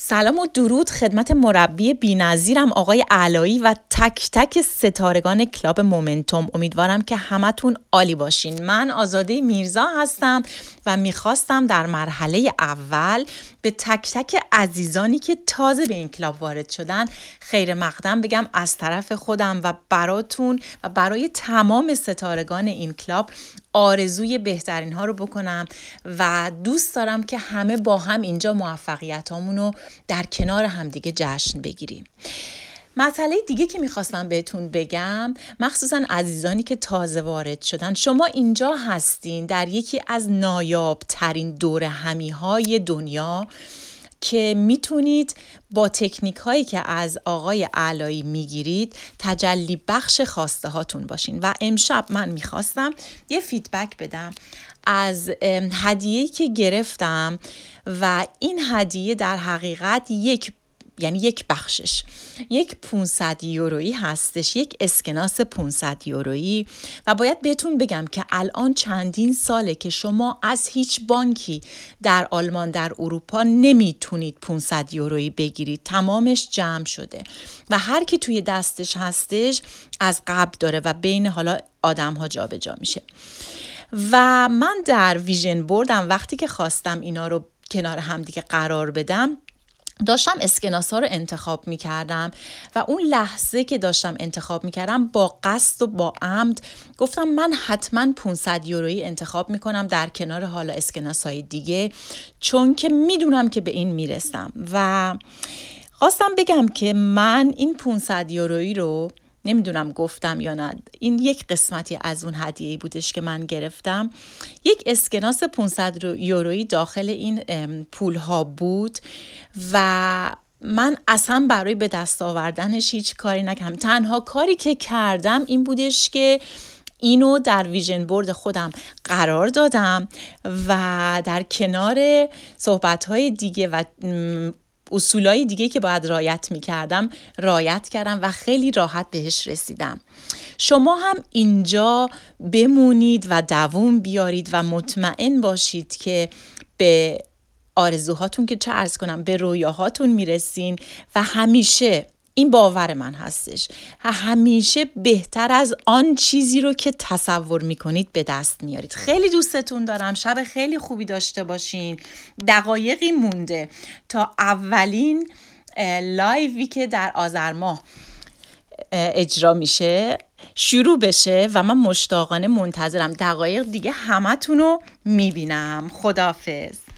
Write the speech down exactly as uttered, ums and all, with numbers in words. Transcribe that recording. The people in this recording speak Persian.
سلام و درود خدمت مربی بی‌نظیرم آقای علایی و تک تک ستارگان کلاب مومنتوم. امیدوارم که همتون عالی باشین. من آزاده میرزا هستم و میخواستم در مرحله اول به تک تک عزیزانی که تازه به این کلاب وارد شدن خیر مقدم بگم از طرف خودم و براتون و برای تمام ستارگان این کلاب آرزوی بهترین ها رو بکنم و دوست دارم که همه با هم اینجا موفقیت رو در کنار همدیگه جشن بگیریم. مسئله دیگه که میخواستم بهتون بگم، مخصوصا عزیزانی که تازه وارد شدن، شما اینجا هستین در یکی از نایاب ترین دور همی های دنیا که میتونید با تکنیک هایی که از آقای علایی میگیرید تجلی بخش خواسته هاتون باشین. و امشب من میخواستم یه فیدبک بدم از هدیه‌ای که گرفتم و این هدیه در حقیقت یک یعنی یک بخشش یک پانصد یورویی هستش، یک اسکناس پانصد یورویی. و باید بهتون بگم که الان چندین ساله که شما از هیچ بانکی در آلمان در اروپا نمیتونید پانصد یورویی بگیرید، تمامش جمع شده و هر کی توی دستش هستش از قبل داره و بین حالا آدم ها جا به جا میشه. و من در ویژن بوردم وقتی که خواستم اینا رو کنار هم دیگه قرار بدم، داشتم اسکناس ها رو انتخاب می کردم و اون لحظه که داشتم انتخاب می کردم با قصد و با عمد گفتم من حتما پانصد یورویی انتخاب می کنم در کنار حالا اسکناس های دیگه، چون که می دونم که به این می رسم. و خواستم بگم که من این پانصد یورویی رو نمیدونم گفتم یا نه، این یک قسمتی از اون هدیه‌ای بودش که من گرفتم. یک اسکناس پانصد یورویی داخل این پول ها بود و من اصلا برای به دست آوردنش هیچ کاری نکردم. تنها کاری که کردم این بودش که اینو در ویژن بورد خودم قرار دادم و در کنار صحبت‌های دیگه و اصولای دیگه که باید رعایت می‌کردم رعایت کردم و خیلی راحت بهش رسیدم. شما هم اینجا بمونید و دوام بیارید و مطمئن باشید که به آرزوهاتون که چه عرض کنم به رویاهاتون میرسین و همیشه این باور من هستش، همیشه بهتر از آن چیزی رو که تصور میکنید به دست میارید. خیلی دوستتون دارم. شب خیلی خوبی داشته باشین. دقایقی مونده تا اولین لایوی که در آذر ماه اجرا میشه شروع بشه و من مشتاقانه منتظرم. دقایق دیگه همتون رو میبینم. خداحافظ.